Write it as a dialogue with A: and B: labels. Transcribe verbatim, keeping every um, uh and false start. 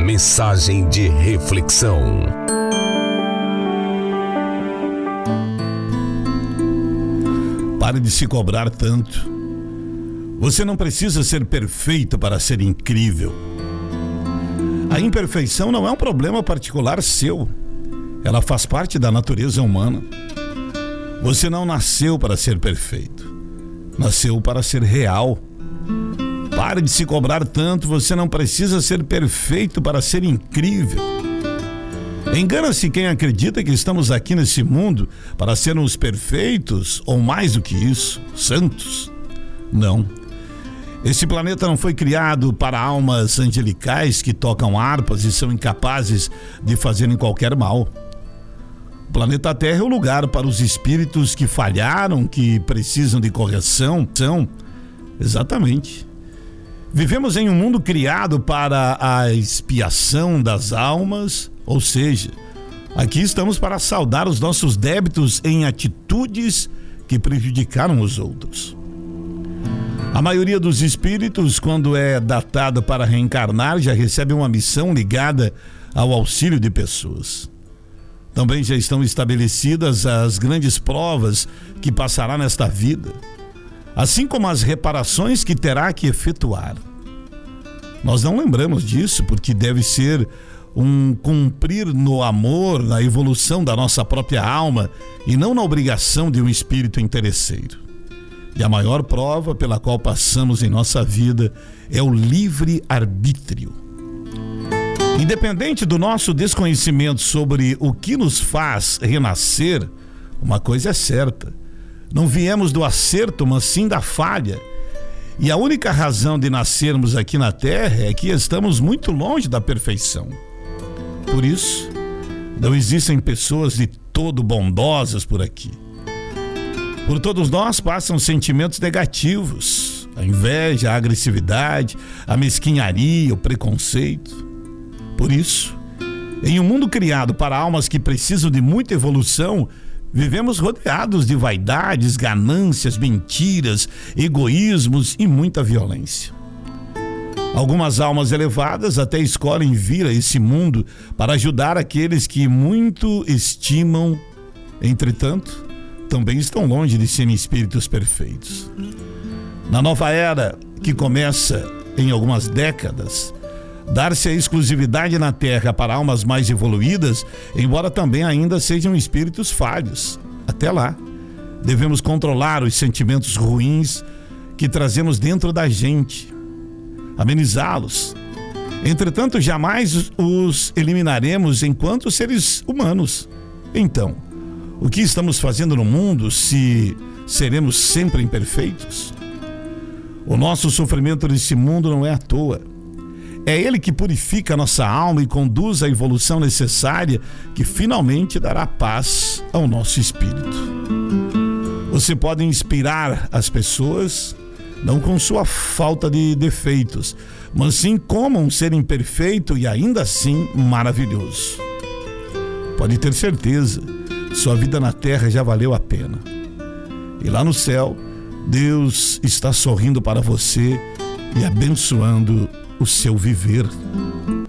A: Mensagem de reflexão.
B: Pare de se cobrar tanto. Você não precisa ser perfeito para ser incrível. A imperfeição não é um problema particular seu. Ela faz parte da natureza humana. Você não nasceu para ser perfeito. Nasceu para ser real. Pare de se cobrar tanto. Você não precisa ser perfeito para ser incrível. Engana-se quem acredita que estamos aqui nesse mundo para sermos perfeitos ou, mais do que isso, santos. Não. Esse planeta não foi criado para almas angelicais que tocam harpas e são incapazes de fazerem qualquer mal. O planeta Terra é o lugar para os espíritos que falharam, que precisam de correção. São, exatamente. Vivemos em um mundo criado para a expiação das almas, ou seja, aqui estamos para saldar os nossos débitos em atitudes que prejudicaram os outros. A maioria dos espíritos, quando é datado para reencarnar, já recebe uma missão ligada ao auxílio de pessoas. Também já estão estabelecidas as grandes provas que passará nesta vida, assim como as reparações que terá que efetuar. Nós não lembramos disso porque deve ser um cumprir no amor, na evolução da nossa própria alma e não na obrigação de um espírito interesseiro. E a maior prova pela qual passamos em nossa vida é o livre-arbítrio. Independente do nosso desconhecimento sobre o que nos faz renascer, uma coisa é certa: não viemos do acerto, mas sim da falha. E a única razão de nascermos aqui na Terra é que estamos muito longe da perfeição. Por isso, não existem pessoas de todo bondosas por aqui. Por todos nós passam sentimentos negativos: a inveja, a agressividade, a mesquinharia, o preconceito. Por isso, em um mundo criado para almas que precisam de muita evolução, vivemos rodeados de vaidades, ganâncias, mentiras, egoísmos e muita violência. Algumas almas elevadas até escolhem vir a esse mundo para ajudar aqueles que muito estimam. Entretanto, também estão longe de serem espíritos perfeitos. Na nova era, que começa em algumas décadas, dar-se a exclusividade na Terra para almas mais evoluídas, embora também ainda sejam espíritos falhos. Até lá, devemos controlar os sentimentos ruins que trazemos dentro da gente, amenizá-los. Entretanto, jamais os eliminaremos enquanto seres humanos. Então, o que estamos fazendo no mundo se seremos sempre imperfeitos? O nosso sofrimento nesse mundo não é à toa. É Ele que purifica a nossa alma e conduz a evolução necessária que finalmente dará paz ao nosso espírito. Você pode inspirar as pessoas, não com sua falta de defeitos, mas sim como um ser imperfeito e ainda assim maravilhoso. Pode ter certeza, sua vida na Terra já valeu a pena. E lá no céu, Deus está sorrindo para você e abençoando o seu viver.